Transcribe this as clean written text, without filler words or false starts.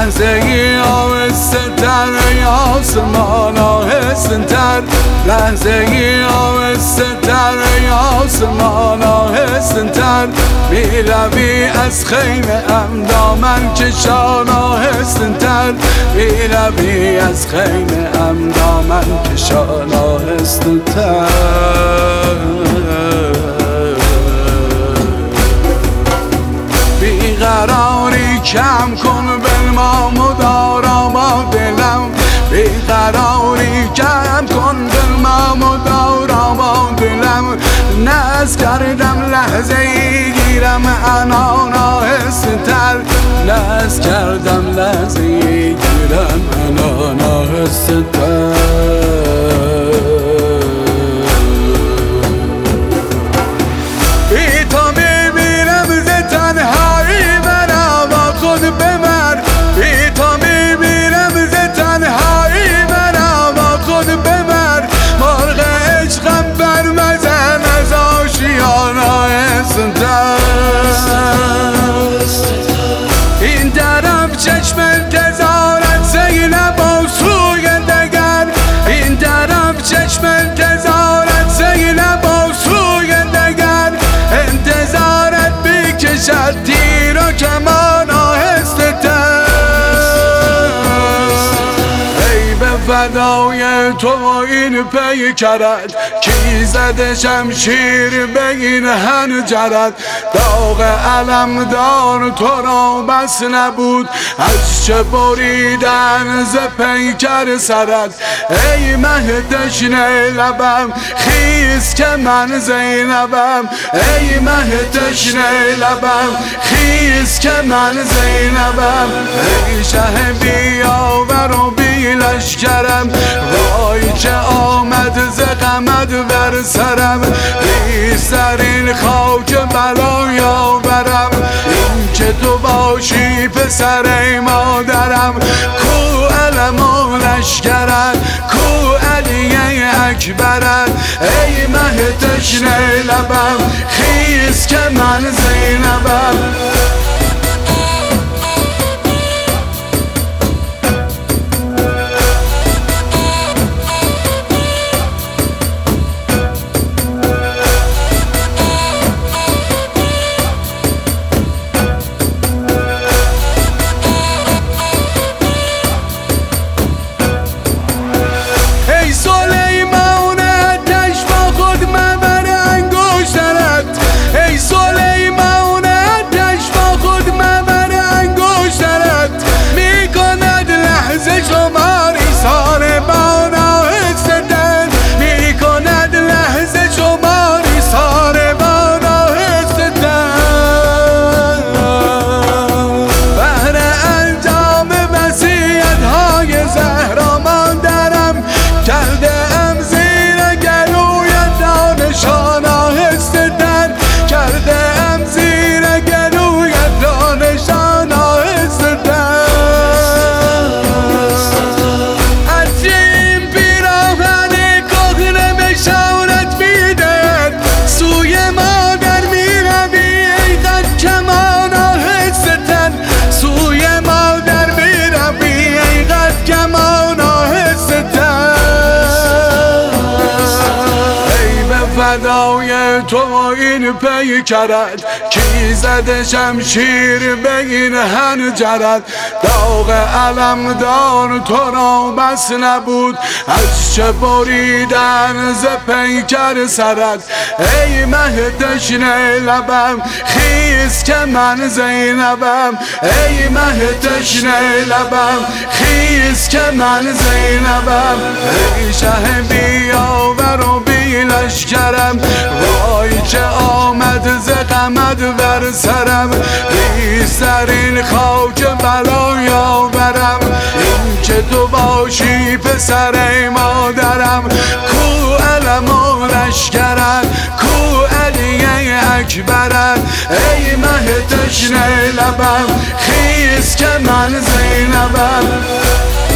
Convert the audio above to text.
لحظه ای آهسته تر ای آسمان آهسته تر، لحظه ای آهسته تر ای آسمان آهسته تر، میروی از خیمه ام دامن کشان آهسته تر، میروی از خیمه ام دامن کشان آهسته تر. بیقراری کم کن بلمام و دارا با دلم، بیقراری کم کن بلمام و دارا با دلم، ناز کردم لحظه ای گیرم انان آهسته تر، ناز کردم لحظه ای گیرم انان آهسته تر. بی تو میبینم ز تنهایی مرا با خود ببر، بی تو میبینم ز تنهایی مرا با خود ببر، مرغ عشقم بر مزن از آشیان آهسته تر. این درم چشم انتظارت زینب و سوی دگر، این درم چشم انتظارت زینب و سوی دگر، انتظارت بیکشد تیر و کمان آهسته تر. ای به فدای تو این پیکرت، کی زده شمشیر به این حنجرت، داغ علمدار تو را بس نبود از چه بریدن ز پیکر سرت، ای مه تشنه لبم خیز که من زینبم، ای مه تشنه لبم خیز که من زینبم، ای شه بیاور و بی لشکرم، وای که آمد ز غمت بر سرم، بی سرین خاک بلا یاورم، این که تو باشی پسر مادرم، کو علم و لشکرت، کو علی اکبرت، ای مه تشنه لبم خیز که من زینبم. فدای تو این پیکرت، کی زده شمشیر به این حنجرت، داغ علمدار تو را بس نبود از چه بریدن ز پیکر سرت، ای مه تشنه لبم خیز که من زینبم، ای مه تشنه لبم خیز که من زینبم، ای شه بیاور و بی لشکرم، وای که آمد ز غمت بر سرم، بی سرین خاک بلا یاورم، این که تو باشی پسر مادرم، کو علم و لشکرت، کو علی اکبرت، ای مه تشنه لبم خیز که من زینبم.